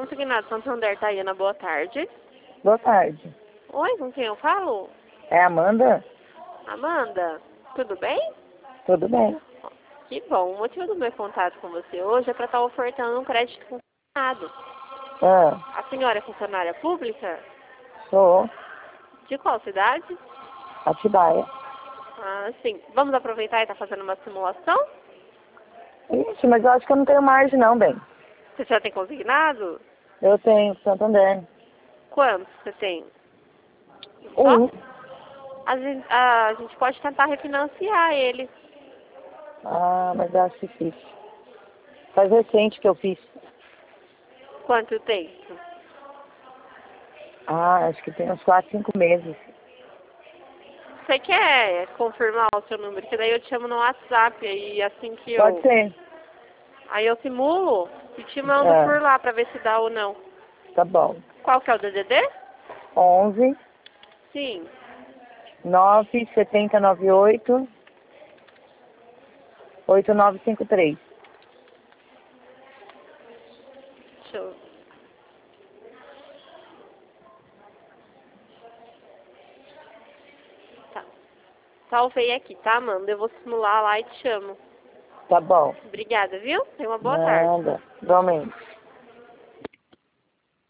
Consignado Santander, Tayana, boa tarde. Boa tarde. Oi, com quem eu falo? É a Amanda? Amanda, tudo bem? Tudo bem. Que bom. O motivo do meu contato com você hoje é para estar ofertando um crédito consignado. Ah, A senhora é funcionária pública? sou. De qual cidade? Atibaia. Ah, sim. Vamos aproveitar e estar fazendo uma simulação? Ixi, mas eu acho que eu não tenho margem não, bem. Você já tem consignado? Eu tenho Santander. Quantos você tem? Um. Só? A gente pode tentar refinanciar ele. Ah, mas eu acho difícil. Faz recente que eu fiz. Quanto tempo? Ah, acho que tem uns 4, 5 meses. Você quer confirmar o seu número? Que daí eu te chamo no WhatsApp e assim que Pode ser. Aí eu simulo e te mando É, por lá pra ver se dá ou não. tá bom. Qual que é o DDD? 11 Sim. 9 7098 8953. Deixa eu... Tá. Salvei aqui, tá, Amanda? Eu vou simular lá e te chamo. Tá bom. Obrigada, viu? Tenha uma boa tarde. Nada. Igualmente.